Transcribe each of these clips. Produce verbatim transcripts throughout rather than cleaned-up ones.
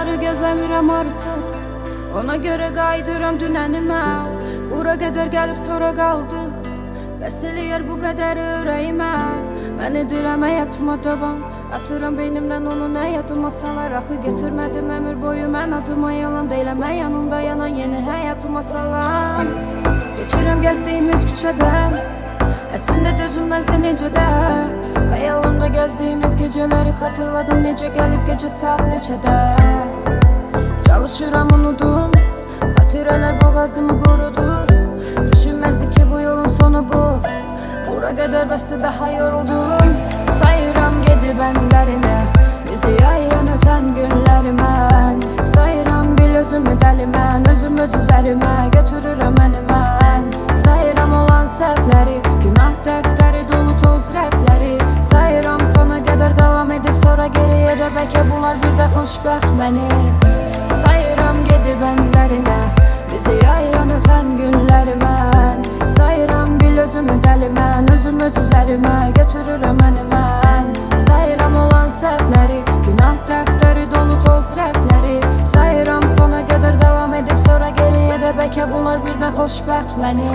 onları gözləmirəm artıq. Ona görə qayıdıram dünənimə. Bura qədər gəlib sonra qaldıq. Bəs eləyər bu qədəri ürəyimə. Mən edirəm həyatıma davam. Atıram beynimdən onu nə yadıma salar. Axı getirmədim ömür boyu mən adıma. Yalan deyiləm yanında yanan yeni həyatıma salam. Geçirəm gəzdiyimiz küçədən. Əslində dözülməzdi necə də. Xəyalımda gəzdiyimiz gecələri xatırladım. Necə gəlib gecə saat neçədə. Çalışıram unudum. Xatirələr boğazımı qurudur. Düşünməzdi ki bu yolun sonu bu. Bura qədər bəsdə daha yoruldum. Sayıram gedib ənlərinə. Bizi ayıran ötən günləri mən. Sayıram bil özümü dəli mən. Özüm öz üzərimə götürürəm məni mən. Sayıram olan səhvləri. Günah dəftəri dolu toz rəfləri. Sayıram sona qədər davam edib sonra geriyə də bəlkə bunlar bir də xoşbəxt məni. Sayıram gedib ənlərinə. Bizi ayıran ötən günləri mən. Sayıram bil özümü dəli mən. Özüm öz üzərimə götürürəm məni mən. Sayıram olan səhvləri. Günah dəftəri dolu toz rəfləri. Sayıram sona qədər davam edib sonra geriyə də bəlkə bunlar bir də xoşbəxt məni.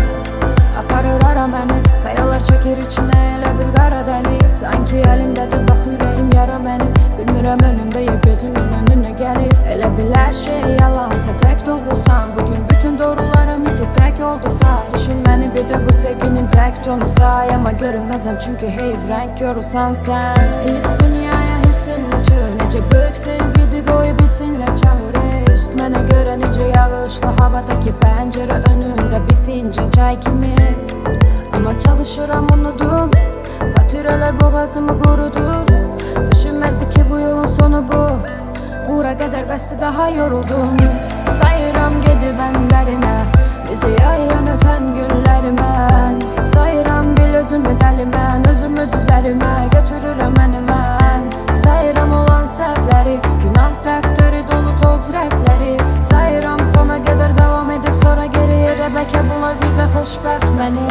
Aparır ara məni. Xəyallar çəkir içinə elə bir qara dəli. Sanki əlimdədir bax ürəyim yara mənim. Bilmirəm önümdə ya gözümün önünə gəlir. Elə bil hər şey yalansa tək doğrusan. Bugün bütün doğrularım itib tək oldusa. Düşün məni bir də bu sevginin tək tonusa. Amma görünməzəm çünki heyv rəng görürsən sən. His dünyaya hirsinlə çığır. Necə böyük sevgidir qoyu bilsinlər çağır. Eşq mənə görə necə yağışlı havadakı pəncərə önündə bir fincan çay kimi. Amma çalışıram unudum. Xatirələr boğazımı qurudur. Düşünməzdi ki bu yolun sonu bu. Bura qədər bəsdə daha yoruldum. Sayıram gedib ənlərinə. Bizi ayıran ötən günləri mən. Sayıram bil özümü dəli mən. Özüm öz üzərimə götürürəm məni mən. Sayıram olan səhvləri. Günah dəftəri dolu toz rəfləri. Sayıram sona qədər davam edib sonra geriyə də bəlkə bunlar bir də xoşbəxt məni.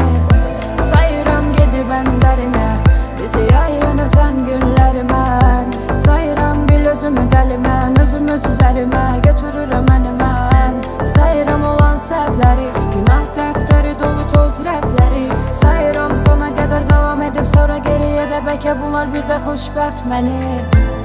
Sayıram gedib ənlərinə. Bizi ayıran ötən günləri mən. Sayıram bil özümü dəli mən. Özüm öz üzərimə götürürəm məni mən. Sayıram olan səhvləri. Günah dəftəri dolu toz rəfləri. Sayıram sona qədər davam edib sonra geriyə də bəlkə bunlar bir də xoşbəxt məni.